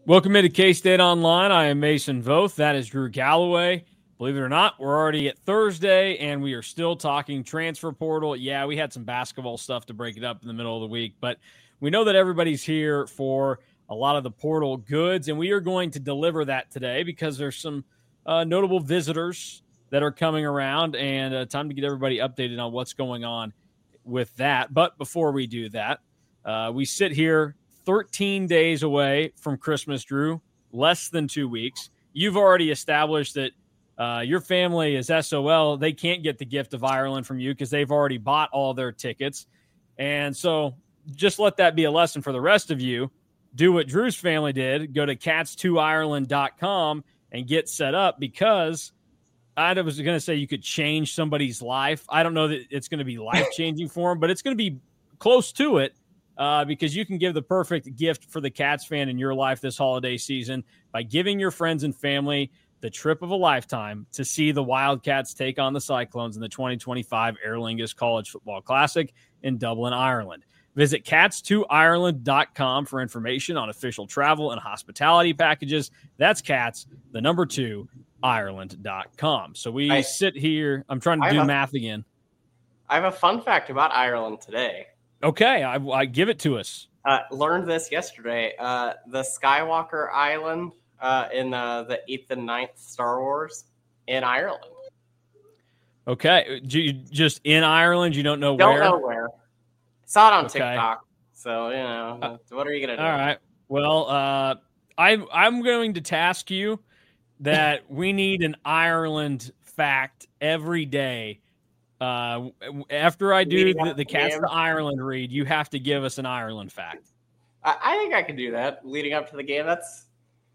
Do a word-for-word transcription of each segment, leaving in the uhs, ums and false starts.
Welcome into K-State Online. I am Mason Voth. That is Drew Galloway. Believe it or not, we're already at Thursday, and we are still talking transfer portal. Yeah, we had some basketball stuff to break it up in the middle of the week, but we know that everybody's here for a lot of the portal goods, and we are going to deliver that today because there's some uh, notable visitors that are coming around, and uh, time to get everybody updated on what's going on with that. But before we do that, uh, we sit here thirteen days away from Christmas, Drew, less than two weeks. You've already established that uh, your family is S O L. They can't get the gift of Ireland from you because they've already bought all their tickets. And so just let that be a lesson for the rest of you. Do what Drew's family did. Go to cats two ireland dot com and get set up, because I was going to say you could change somebody's life. I don't know that it's going to be life-changing for them, but it's going to be close to it. Uh, because you can give the perfect gift for the Cats fan in your life this holiday season by giving your friends and family the trip of a lifetime to see the Wildcats take on the Cyclones in the twenty twenty-five Aer Lingus College Football Classic in Dublin, Ireland. Visit cats two ireland dot com for information on official travel and hospitality packages. That's cats, the number two, ireland dot com. So we I, sit here. I'm trying to do a, math again. I have a fun fact about Ireland today. Okay, I, I give it to us. Uh, learned this yesterday. Uh, the Skywalker Island uh, in uh, the eighth and ninth Star Wars in Ireland. Okay, you, just in Ireland, you don't know don't where? Don't know where. Saw it on okay. TikTok. So, you know, uh, what are you going to do? All right. Well, uh, I, I'm going to task you that we need an Ireland fact every day. Uh, after I do the, the Cats to Ireland read, you have to give us an Ireland fact. I, I think I can do that leading up to the game. That's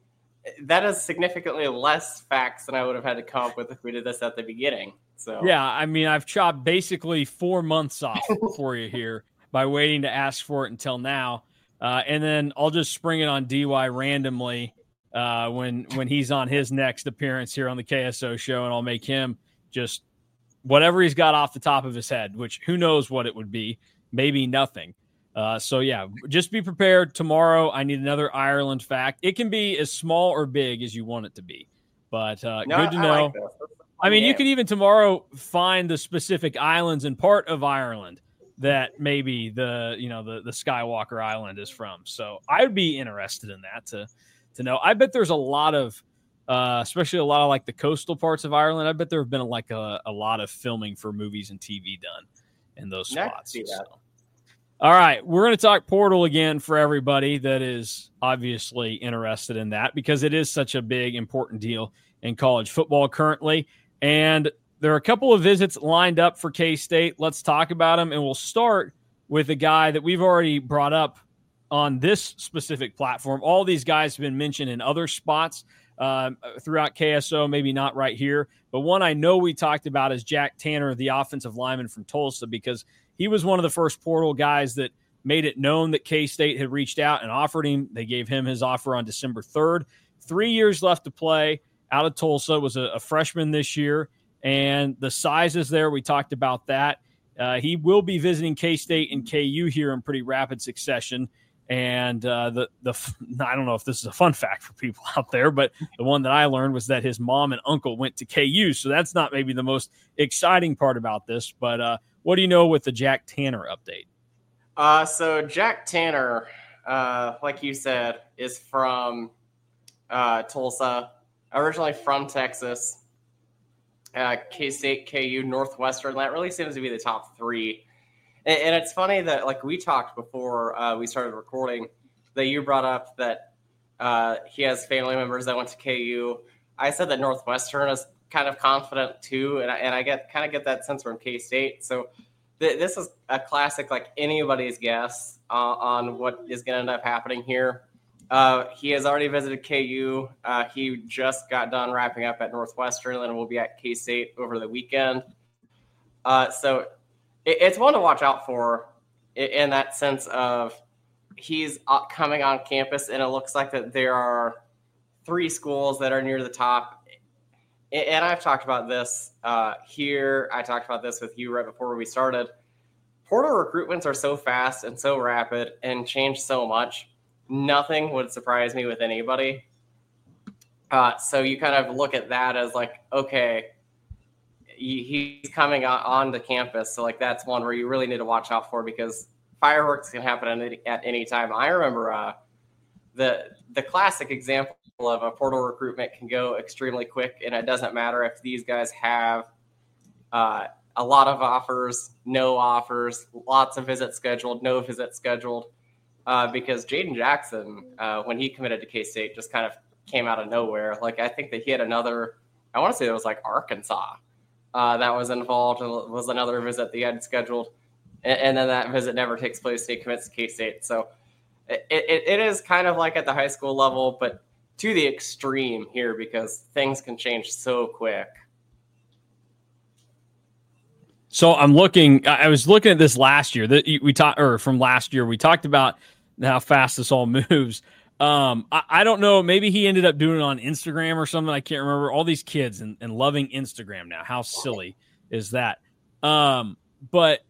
that is significantly less facts than I would have had to come up with if we did this at the beginning. So yeah, I mean, I've chopped basically four months off for you here by waiting to ask for it until now, uh, and then I'll just spring it on D Y randomly uh, when when he's on his next appearance here on the K S O show, and I'll make him just whatever he's got off the top of his head, which who knows what it would be, maybe nothing. Uh, so, yeah, just be prepared. Tomorrow, I need another Ireland fact. It can be as small or big as you want it to be, but uh, no, good to I know. Like I mean, yeah. you could even tomorrow find the specific islands and part of Ireland that maybe the, you know, the, the Skywalker Island is from. So I would be interested in that to, to know. I bet there's a lot of, Uh, especially a lot of like the coastal parts of Ireland. I bet there have been like a, a lot of filming for movies and T V done in those spots. So. All right. We're going to talk portal again for everybody that is obviously interested in that, because it is such a big, important deal in college football currently. And there are a couple of visits lined up for K-State. Let's talk about them. And we'll start with a guy that we've already brought up on this specific platform. All these guys have been mentioned in other spots Uh, throughout K S O, maybe not right here. But one I know we talked about is Jack Tanner, the offensive lineman from Tulsa, because he was one of the first portal guys that made it known that K-State had reached out and offered him. They gave him his offer on December third. Three years left to play out of Tulsa, was a, a freshman this year. And the size is there. We talked about that. Uh, he will be visiting K-State and K U here in pretty rapid succession. And uh, the the I don't know if this is a fun fact for people out there, but the one that I learned was that his mom and uncle went to K U. So that's not maybe the most exciting part about this. But uh, what do you know with the Jack Tanner update? Uh, so Jack Tanner, uh, like you said, is from uh, Tulsa, originally from Texas. Uh, K-State, K U, Northwestern. That really seems to be the top three. And it's funny that, like, we talked before uh, we started recording, that you brought up that uh, he has family members that went to K U. I said that Northwestern is kind of confident too, and I, and I get kind of get that sense from K-State. So th- this is a classic, like, anybody's guess uh, on what is going to end up happening here. Uh, he has already visited K U. Uh, he just got done wrapping up at Northwestern, and will be at K-State over the weekend. Uh, so it's one to watch out for in that sense of he's coming on campus, and it looks like that there are three schools that are near the top. And I've talked about this uh, here. I talked about this with you right before we started. Portal recruitments are so fast and so rapid and change so much nothing would surprise me with anybody. Uh, so you kind of look at that as like, okay, he, he's coming on, on to campus. So like, that's one where you really need to watch out for, because fireworks can happen at any, at any time. I remember uh, the, the classic example of a portal recruitment can go extremely quick. And it doesn't matter if these guys have uh, a lot of offers, no offers, lots of visits scheduled, no visits scheduled, uh, because Jaden Jackson, uh, when he committed to K-State, just kind of came out of nowhere. Like, I think that he had another, I want to say it was like Arkansas uh, that was involved, and was another visit that he had scheduled. And, and then that visit never takes place. He commits to K-State. So it, it, it is kind of like at the high school level, but to the extreme here, because things can change so quick. So I'm looking, I was looking at this last year that we talked, or from last year, we talked about how fast this all moves. Um, I, I don't know. Maybe he ended up doing it on Instagram or something. I can't remember. All these kids and, and loving Instagram now. How silly is that? Um, but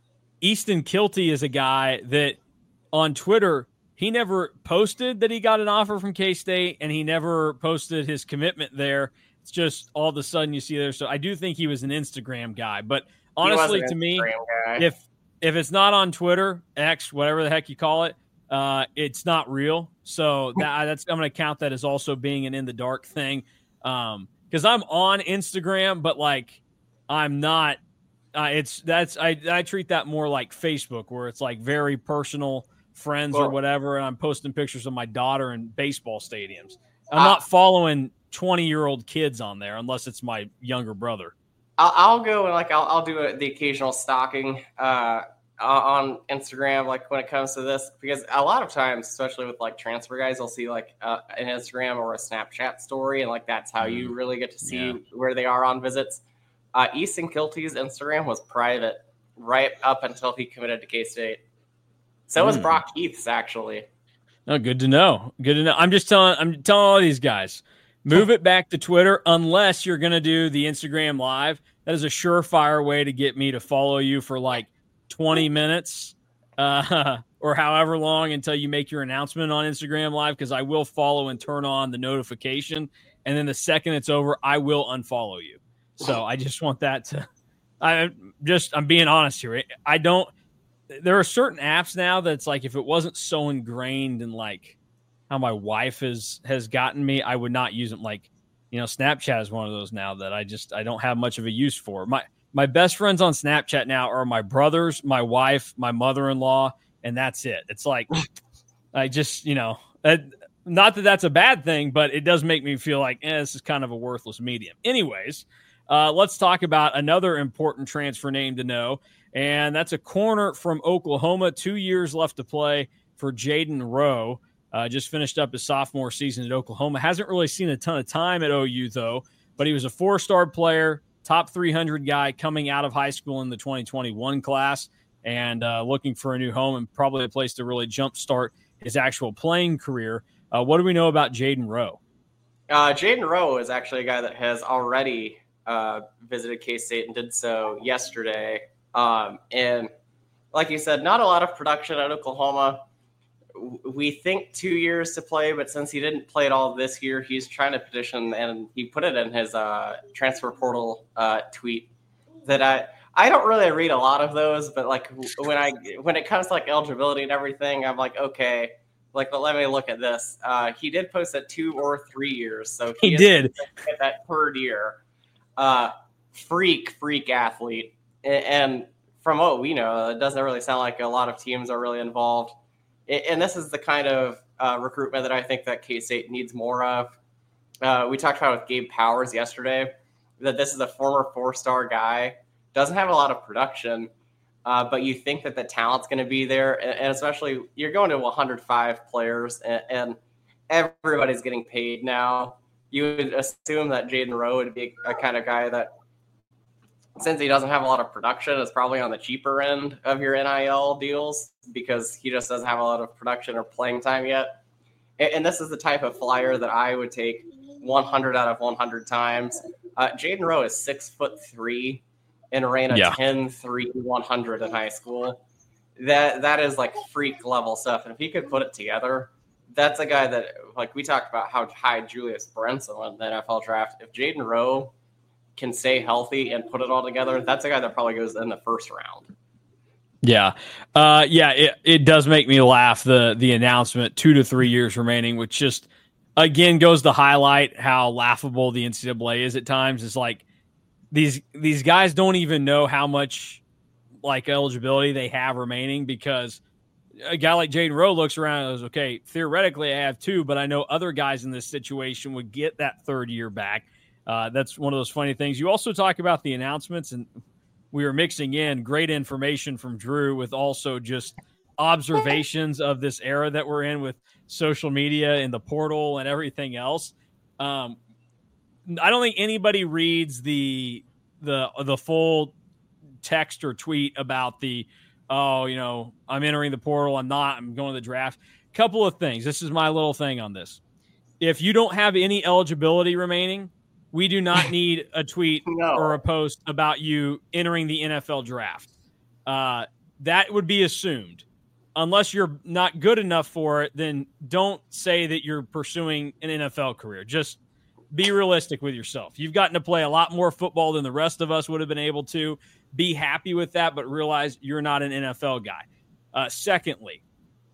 Easton Kilty is a guy that on Twitter, he never posted that he got an offer from K-State, and he never posted his commitment there. It's just all of a sudden you see there. So I do think he was an Instagram guy, but honestly, to me, if if it's not on Twitter, X, whatever the heck you call it, uh, it's not real. So that, that's I'm going to count that as also being an in the dark thing, um, because I'm on Instagram, but like I'm not. Uh, it's that's I I treat that more like Facebook, where it's like very personal friends well, or whatever, and I'm posting pictures of my daughter in baseball stadiums. I'm uh, not following twenty year old kids on there unless it's my younger brother. I'll, I'll go and like I'll, I'll do a, the occasional stalking uh, on Instagram, like when it comes to this, because a lot of times, especially with like transfer guys, I'll see like uh, an Instagram or a Snapchat story, and like that's how you really get to see yeah. where they are on visits. Uh, Easton Kilty's Instagram was private right up until he committed to K-State. So mm. was Brock Heath's, actually. Oh, good to know. Good to know. I'm just telling I'm telling all these guys, move it back to Twitter unless you're going to do the Instagram Live. That is a surefire way to get me to follow you for like twenty minutes uh, or however long until you make your announcement on Instagram Live, because I will follow and turn on the notification. And then the second it's over, I will unfollow you. So I just want that to – I just – I'm being honest here. I don't – there are certain apps now that's like if it wasn't so ingrained in like how my wife has, has gotten me, I would not use them. Like, you know, Snapchat is one of those now that I just – I don't have much of a use for. My my best friends on Snapchat now are my brothers, my wife, my mother-in-law, and that's it. It's like I just – you know – not that that's a bad thing, but it does make me feel like eh, this is kind of a worthless medium. Anyways – Uh, let's talk about another important transfer name to know, and that's a corner from Oklahoma. Two years left to play for Jaden Rowe. Uh, just finished up his sophomore season at Oklahoma. Hasn't really seen a ton of time at O U, though, but he was a four-star player, top three hundred guy coming out of high school in the twenty twenty-one class, and uh, looking for a new home and probably a place to really jumpstart his actual playing career. Uh, what do we know about Jaden Rowe? Uh, Jaden Rowe is actually a guy that has already – Uh, visited K-State and did so yesterday. Um, and like you said, not a lot of production at Oklahoma. We think two years to play, but since he didn't play at all this year, he's trying to petition, and he put it in his uh, transfer portal uh, tweet that I I don't really read a lot of those, but like when I when it comes to like eligibility and everything, I'm like, okay, like, but let me look at this. Uh, he did post at two or three years, so he, he did get that third year. Uh, freak, freak athlete. And from what we know, it doesn't really sound like a lot of teams are really involved. And this is the kind of uh, recruitment that I think that K-State needs more of. Uh, we talked about with Gabe Powers yesterday, that this is a former four-star guy, doesn't have a lot of production, uh, but you think that the talent's going to be there. And especially you're going to one hundred five players, and, and everybody's getting paid now. You would assume that Jaden Rowe would be a kind of guy that, since he doesn't have a lot of production, is probably on the cheaper end of your N I L deals, because he just doesn't have a lot of production or playing time yet. And this is the type of flyer that I would take one hundred out of one hundred times. Uh, Jaden Rowe is six foot three and ran a yeah. ten three one hundred in high school. That that is like freak level stuff. And if he could put it together, that's a guy that, like we talked about how high Julius Brunson went in the N F L draft. If Jaden Rowe can stay healthy and put it all together, that's a guy that probably goes in the first round. Yeah. Uh, yeah, it, it does make me laugh, the the announcement, two to three years remaining, which just, again, goes to highlight how laughable the N C double A is at times. It's like these these guys don't even know how much like eligibility they have remaining, because a guy like Jaden Rowe looks around and goes, okay, theoretically I have two, but I know other guys in this situation would get that third year back. Uh, that's one of those funny things. You also talk about the announcements, and we were mixing in great information from Drew with also just observations of this era that we're in with social media and the portal and everything else. Um, I don't think anybody reads the the the full text or tweet about the, oh, you know, I'm entering the portal, I'm not, I'm going to the draft. Couple of things. This is my little thing on this. If you don't have any eligibility remaining, we do not need a tweet no. or a post about you entering the N F L draft. Uh, that would be assumed. Unless you're not good enough for it, then don't say that you're pursuing an N F L career. Just be realistic with yourself. You've gotten to play a lot more football than the rest of us would have been able to. Be happy with that, but realize you're not an N F L guy. Uh, secondly,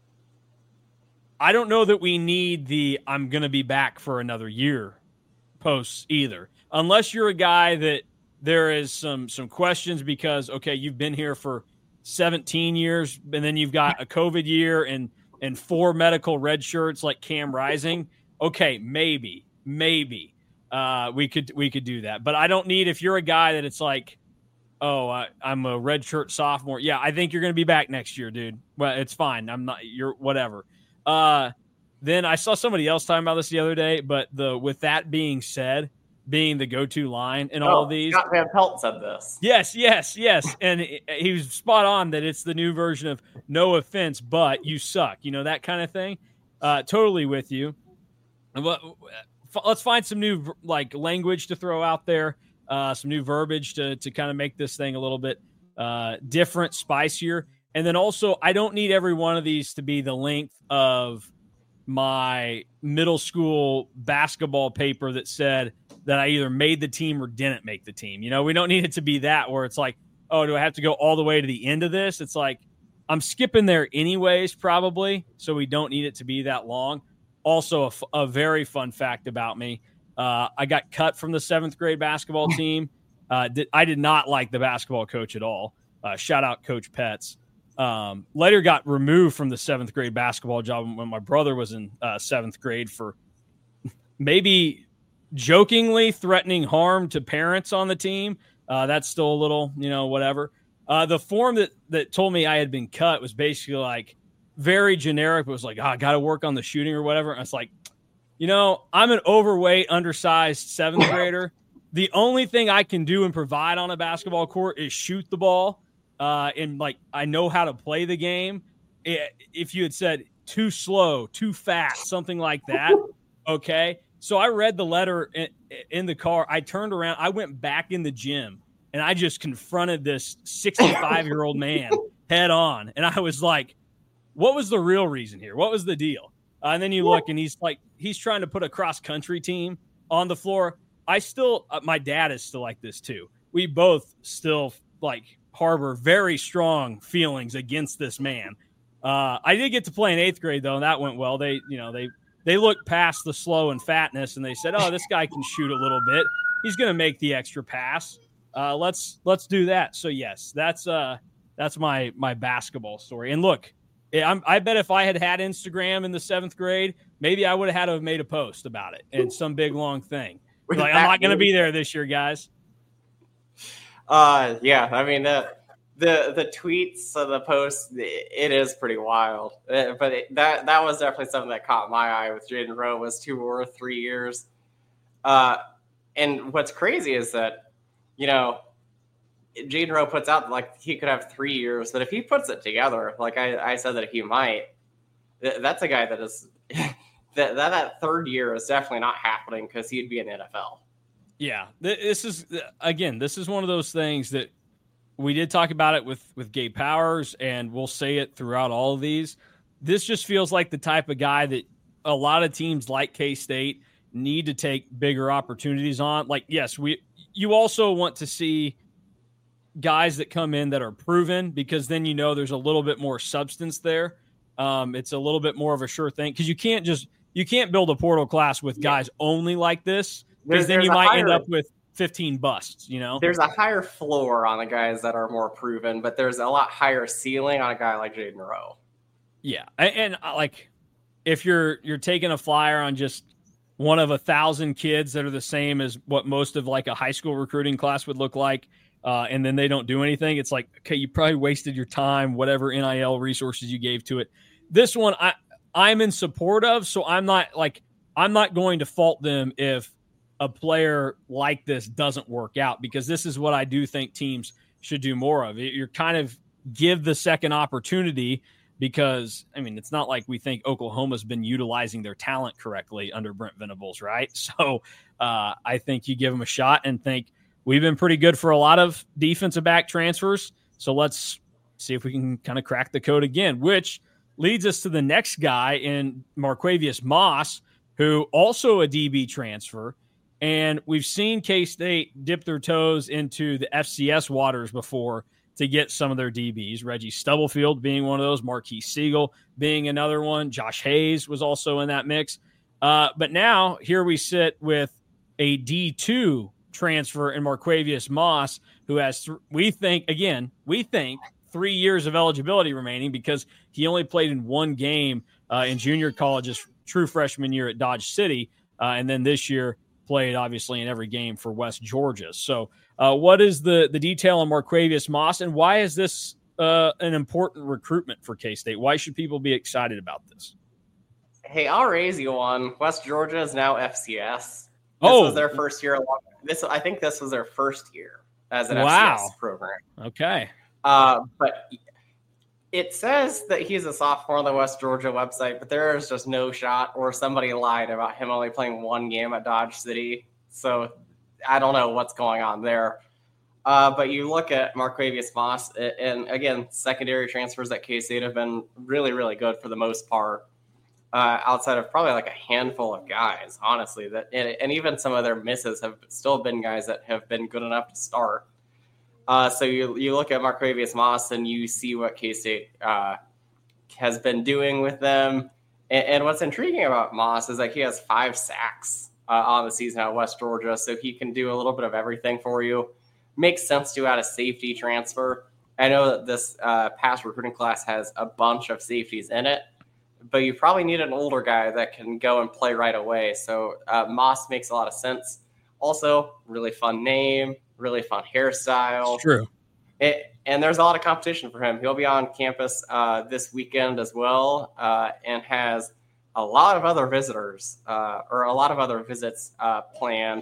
I don't know that we need the I'm going to be back for another year posts either. Unless you're a guy that there is some some questions because, okay, you've been here for seventeen years, and then you've got a COVID year and and four medical red shirts like Cam Rising. Okay, maybe, maybe uh, we could we could do that. But I don't need, if you're a guy that it's like, oh, I, I'm a red shirt sophomore. Yeah, I think you're going to be back next year, dude. Well, it's fine. I'm not. You're whatever. Uh, then I saw somebody else talking about this the other day. But the with that being said, being the go-to line in oh, all of these. Scott Van Pelt said this. Yes, yes, yes. And he was spot on that it's the new version of no offense, but you suck. You know, that kind of thing. Uh, totally with you. Let's find some new like language to throw out there, uh, some new verbiage to, to kind of make this thing a little bit uh, different, spicier. And then also, I don't need every one of these to be the length of my middle school basketball paper that said that I either made the team or didn't make the team. You know, we don't need it to be that where it's like, oh, do I have to go all the way to the end of this? It's like, I'm skipping there anyways, probably. So we don't need it to be that long. Also, a, f- a very fun fact about me. Uh, I got cut from the seventh grade basketball team. Uh, did, I did not like the basketball coach at all. Uh, shout out Coach Petz. Um, later got removed from the seventh grade basketball job when my brother was in uh, seventh grade for maybe jokingly threatening harm to parents on the team. Uh, that's still a little, you know, whatever. Uh, the form that, that told me I had been cut was basically like very generic. It was like, oh, I got to work on the shooting or whatever. And it's like, you know, I'm an overweight, undersized seventh grader. The only thing I can do and provide on a basketball court is shoot the ball. Uh, and like, I know how to play the game. It, if you had said too slow, too fast, something like that. Okay. So I read the letter in, in the car. I turned around. I went back in the gym and I just confronted this sixty-five year old man head on. And I was like, what was the real reason here? What was the deal? Uh, and then you look and he's like, he's trying to put a cross country team on the floor. I still, uh, my dad is still like this too. We both still like harbor very strong feelings against this man. Uh, I did get to play in eighth grade though, and that went well. They, you know, they, they looked past the slow and fatness and they said, oh, this guy can shoot a little bit. He's going to make the extra pass. Uh, let's, let's do that. So yes, that's, uh, that's my, my basketball story. And look, I'm, I bet if I had had Instagram in the seventh grade, maybe I would have had to have made a post about it and some big long thing. Like, I'm not going to be there this year, guys. Uh, yeah, I mean, the the the tweets of the posts, it is pretty wild. Uh, but it, that that was definitely something that caught my eye with Jaden Rowe was two or three years. Uh, and what's crazy is that, you know, Jaden Rowe puts out like he could have three years, but if he puts it together, like I, I said that he might, th- that's a guy that is that, that that third year is definitely not happening because he'd be in the N F L. Yeah, this is again, this is one of those things that we did talk about it with with Gabe Powers, and we'll say it throughout all of these. This just feels like the type of guy that a lot of teams like K-State need to take bigger opportunities on. Like, yes, we you also want to see guys that come in that are proven, because then you know there's a little bit more substance there. Um, it's a little bit more of a sure thing, because you can't just you can't build a portal class with guys yeah. only like this, because then you might higher, end up with fifteen busts. You know, there's a higher floor on the guys that are more proven, but there's a lot higher ceiling on a guy like Jaden Rowe. Yeah, and, and like if you're you're taking a flyer on just one of a thousand kids that are the same as what most of like a high school recruiting class would look like, uh, and then they don't do anything, it's like, okay, you probably wasted your time, whatever N I L resources you gave to it. This one I I'm in support of, so I'm not like I'm not going to fault them if a player like this doesn't work out, because this is what I do think teams should do more of. You're kind of give the second opportunity, because, I mean, it's not like we think Oklahoma's been utilizing their talent correctly under Brent Venables, right? So uh, I think you give them a shot and think we've been pretty good for a lot of defensive back transfers. So let's see if we can kind of crack the code again, which leads us to the next guy in Marquavius Moss, who also a D B transfer. And we've seen K-State dip their toes into the F C S waters before to get some of their D Bs. Reggie Stubblefield being one of those, Marquis Siegel being another one. Josh Hayes was also in that mix. Uh, but now here we sit with a D two transfer in Marquavius Moss, who has, th- we think, again, we think three years of eligibility remaining, because he only played in one game uh, in junior college's true freshman year at Dodge City. Uh, and then this year played obviously in every game for West Georgia. So uh, what is the, the detail on Marquavius Moss, and why is this uh, an important recruitment for K-State? Why should people be excited about this? Hey, I'll raise you one. West Georgia is now F C S. This oh, was their first year. This I think this was their first year as an wow. F C S program. Okay. Uh, but it says that he's a sophomore on the West Georgia website, but there is just no shot, or somebody lied about him only playing one game at Dodge City. So I don't know what's going on there. Uh, but you look at Marquavius Moss, and again, secondary transfers at K-State have been really, really good for the most part. Uh, outside of probably like a handful of guys, honestly, that and, and even some of their misses have still been guys that have been good enough to start. Uh, so you you look at Marquavius Moss and you see what K-State uh, has been doing with them. And, and what's intriguing about Moss is that he has five sacks uh, on the season at West Georgia, so he can do a little bit of everything for you. Makes sense to add a safety transfer. I know that this uh, past recruiting class has a bunch of safeties in it, but you probably need an older guy that can go and play right away. So uh, Moss makes a lot of sense. Also, really fun name, really fun hairstyle. It's true. It, and there's a lot of competition for him. He'll be on campus uh, this weekend as well, uh, and has a lot of other visitors uh, or a lot of other visits uh, planned.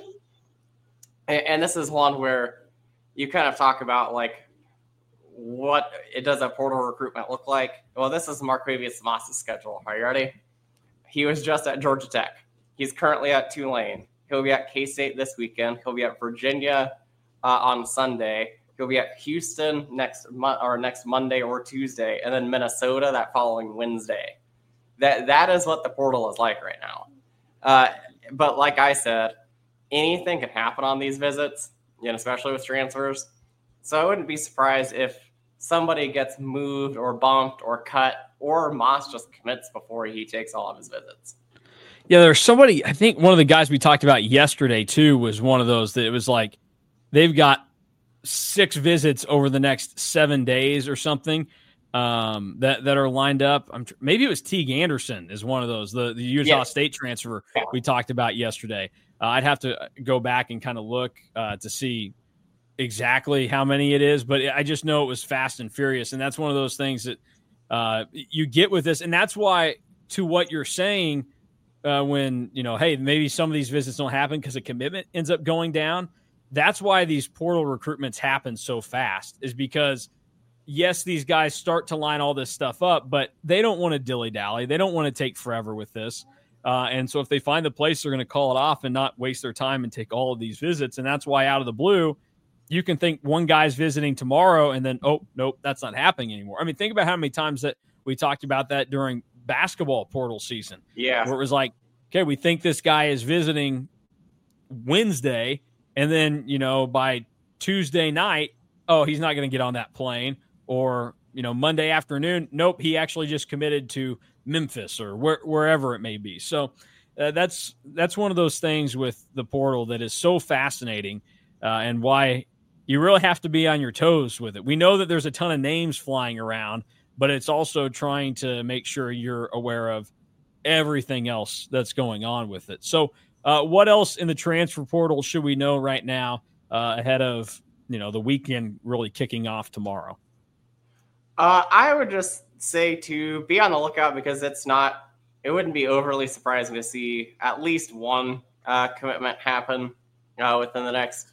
And, and this is one where you kind of talk about like, what it does a portal recruitment look like? Well, this is Marquavius Moss's schedule. Are you ready? He was just at Georgia Tech. He's currently at Tulane. He'll be at K-State this weekend. He'll be at Virginia uh, on Sunday. He'll be at Houston next mo- or next Monday or Tuesday, and then Minnesota that following Wednesday. That that is what the portal is like right now. Uh, but like I said, anything can happen on these visits, you know, especially with transfers. So I wouldn't be surprised if somebody gets moved or bumped or cut, or Moss just commits before he takes all of his visits. Yeah, there's somebody, I think one of the guys we talked about yesterday too was one of those that it was like they've got six visits over the next seven days or something um, that, that are lined up. I'm tr- Maybe it was Teague Anderson is one of those, the, the Utah yes. State transfer we talked about yesterday. Uh, I'd have to go back and kind of look uh, to see exactly how many it is, but I just know it was fast and furious. And that's one of those things that uh, you get with this. And that's why, to what you're saying, uh, when, you know, hey, maybe some of these visits don't happen because a commitment ends up going down. That's why these portal recruitments happen so fast, is because, yes, these guys start to line all this stuff up, but they don't want to dilly-dally. They don't want to take forever with this. Uh, and so if they find the place, they're going to call it off and not waste their time and take all of these visits. And that's why out of the blue, you can think one guy's visiting tomorrow and then, oh, nope, that's not happening anymore. I mean, think about how many times that we talked about that during basketball portal season. Yeah. Where it was like, okay, we think this guy is visiting Wednesday, and then, you know, by Tuesday night, oh, he's not going to get on that plane. Or, you know, Monday afternoon, nope, he actually just committed to Memphis or where, wherever it may be. So uh, that's that's one of those things with the portal that is so fascinating, uh, and why you really have to be on your toes with it. We know that there's a ton of names flying around, but it's also trying to make sure you're aware of everything else that's going on with it. So uh, what else in the transfer portal should we know right now uh, ahead of, you know, the weekend really kicking off tomorrow? Uh, I would just say to be on the lookout, because it's not, it wouldn't be overly surprising to see at least one uh, commitment happen uh, within the next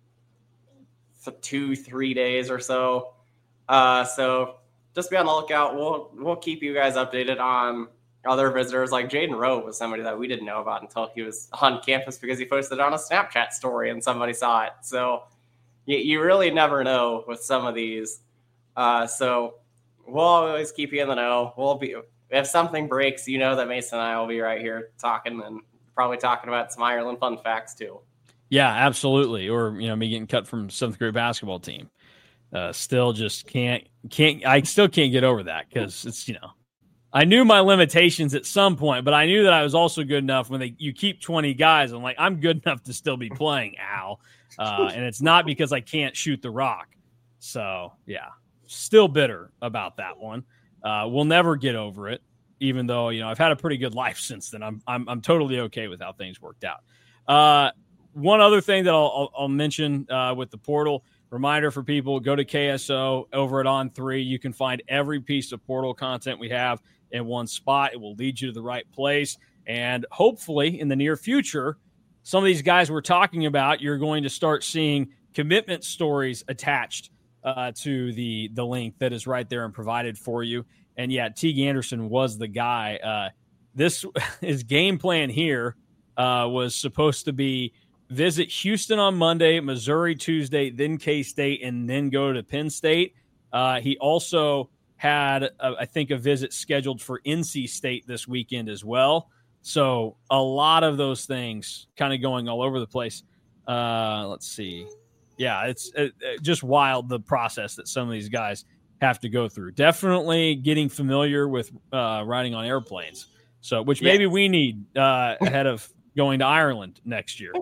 two, three days or so. Uh, so just be on the lookout. We'll we'll keep you guys updated on other visitors. Like Jaden Rowe was somebody that we didn't know about until he was on campus because he posted on a Snapchat story and somebody saw it. So you, you really never know with some of these. Uh, so we'll always keep you in the know. We'll be, if something breaks, you know that Mason and I will be right here talking, and probably talking about some Ireland fun facts too. Yeah, absolutely. Or, you know, me getting cut from seventh grade basketball team. Uh, still just can't, can't, I still can't get over that, because it's, you know, I knew my limitations at some point, but I knew that I was also good enough when they, you keep twenty guys. I'm like, I'm good enough to still be playing, Al. Uh, and it's not because I can't shoot the rock. So yeah, still bitter about that one. Uh, we'll never get over it, even though, you know, I've had a pretty good life since then. I'm, I'm, I'm totally okay with how things worked out. Uh, one other thing that I'll, I'll, I'll mention uh, with the portal, reminder for people, go to K S O over at On three. You can find every piece of portal content we have in one spot. It will lead you to the right place. And hopefully in the near future, some of these guys we're talking about, you're going to start seeing commitment stories attached uh, to the, the link that is right there and provided for you. And yeah, Teague Anderson was the guy. Uh, this his game plan here uh, was supposed to be visit Houston on Monday, Missouri Tuesday, then K-State, and then go to Penn State. Uh, he also had, a, I think, a visit scheduled for N C State this weekend as well. So a lot of those things kind of going all over the place. Uh, let's see. Yeah, it's it, it just wild, the process that some of these guys have to go through. Definitely getting familiar with uh, riding on airplanes. So, which maybe yeah. we need uh, ahead of going to Ireland next year.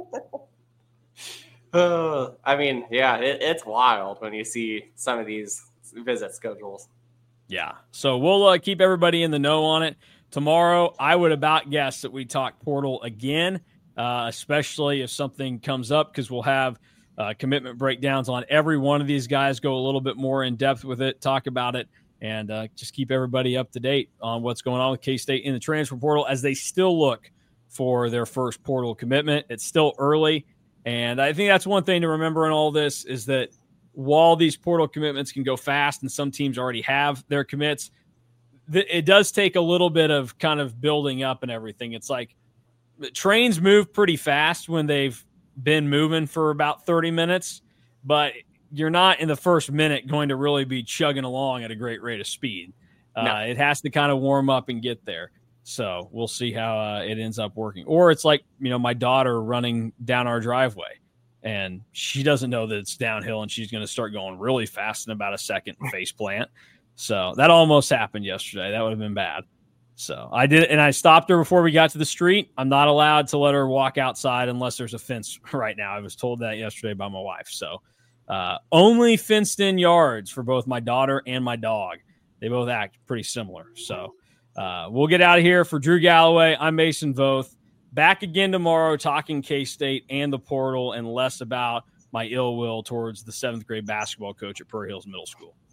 Uh, I mean, yeah, it, it's wild when you see some of these visit schedules. Yeah. So we'll uh, keep everybody in the know on it. Tomorrow, I would about guess that we talk portal again, uh, especially if something comes up, because we'll have uh, commitment breakdowns on every one of these guys, go a little bit more in depth with it, talk about it, and uh, just keep everybody up to date on what's going on with K-State in the transfer portal as they still look for their first portal commitment. It's still early, and I think that's one thing to remember in all this is that while these portal commitments can go fast and some teams already have their commits, th- it does take a little bit of kind of building up and everything. It's like trains move pretty fast when they've been moving for about thirty minutes, but you're not in the first minute going to really be chugging along at a great rate of speed. Uh, no. It has to kind of warm up and get there. So we'll see how uh, it ends up working. Or it's like, you know, my daughter running down our driveway, and she doesn't know that it's downhill, and she's going to start going really fast in about a second and face plant. So that almost happened yesterday. That would have been bad. So I did, and I stopped her before we got to the street. I'm not allowed to let her walk outside unless there's a fence right now. I was told that yesterday by my wife. So uh, only fenced in yards for both my daughter and my dog. They both act pretty similar. So uh, we'll get out of here. For Drew Galloway, I'm Mason Voth. Back again tomorrow talking K-State and the portal, and less about my ill will towards the seventh grade basketball coach at Prairie Hills Middle School.